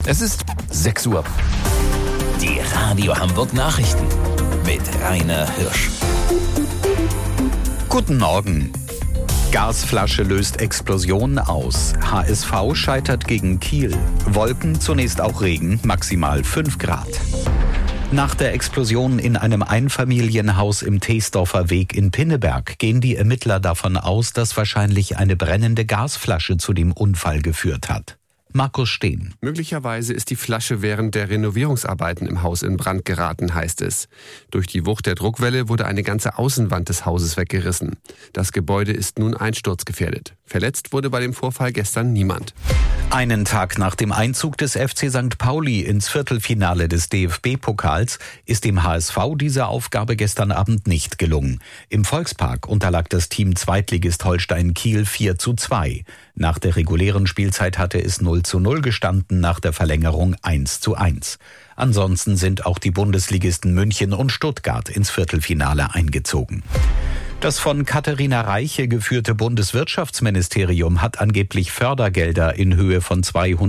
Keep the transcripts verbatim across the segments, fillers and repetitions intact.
Es ist sechs Uhr. Die Radio Hamburg Nachrichten mit Rainer Hirsch. Guten Morgen. Gasflasche löst Explosion aus. H S V scheitert gegen Kiel. Wolken, zunächst auch Regen, maximal fünf Grad. Nach der Explosion in einem Einfamilienhaus im Teesdorfer Weg in Pinneberg gehen die Ermittler davon aus, dass wahrscheinlich eine brennende Gasflasche zu dem Unfall geführt hat. Markus Steen. Möglicherweise ist die Flasche während der Renovierungsarbeiten im Haus in Brand geraten, heißt es. Durch die Wucht der Druckwelle wurde eine ganze Außenwand des Hauses weggerissen. Das Gebäude ist nun einsturzgefährdet. Verletzt wurde bei dem Vorfall gestern niemand. Einen Tag nach dem Einzug des F C Sankt Pauli ins Viertelfinale des D F B-Pokals ist dem H S V diese Aufgabe gestern Abend nicht gelungen. Im Volkspark unterlag das Team Zweitligist Holstein Kiel vier zu zwei. Nach der regulären Spielzeit hatte es null zu null gestanden, nach der Verlängerung eins zu eins. Ansonsten sind auch die Bundesligisten München und Stuttgart ins Viertelfinale eingezogen. Das von Katharina Reiche geführte Bundeswirtschaftsministerium hat angeblich Fördergelder in Höhe von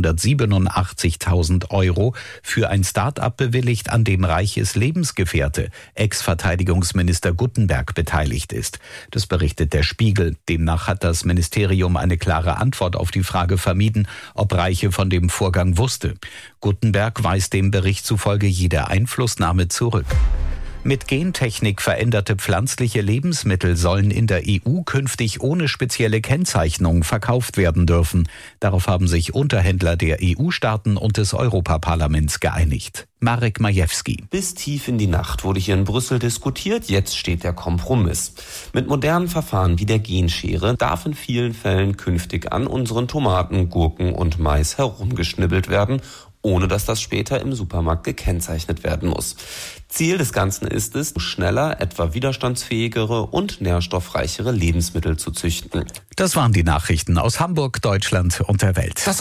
zweihundertsiebenundachtzigtausend Euro für ein Start-up bewilligt, an dem Reiches Lebensgefährte, Ex-Verteidigungsminister Guttenberg, beteiligt ist. Das berichtet der Spiegel. Demnach hat das Ministerium eine klare Antwort auf die Frage vermieden, ob Reiche von dem Vorgang wusste. Guttenberg weist dem Bericht zufolge jede Einflussnahme zurück. Mit Gentechnik veränderte pflanzliche Lebensmittel sollen in der E U künftig ohne spezielle Kennzeichnung verkauft werden dürfen. Darauf haben sich Unterhändler der E U-Staaten und des Europaparlaments geeinigt. Marek Majewski. Bis tief in die Nacht wurde hier in Brüssel diskutiert, jetzt steht der Kompromiss. Mit modernen Verfahren wie der Genschere darf in vielen Fällen künftig an unseren Tomaten, Gurken und Mais herumgeschnibbelt werden, ohne dass das später im Supermarkt gekennzeichnet werden muss. Ziel des Ganzen ist es, schneller, etwa widerstandsfähigere und nährstoffreichere Lebensmittel zu züchten. Das waren die Nachrichten aus Hamburg, Deutschland und der Welt.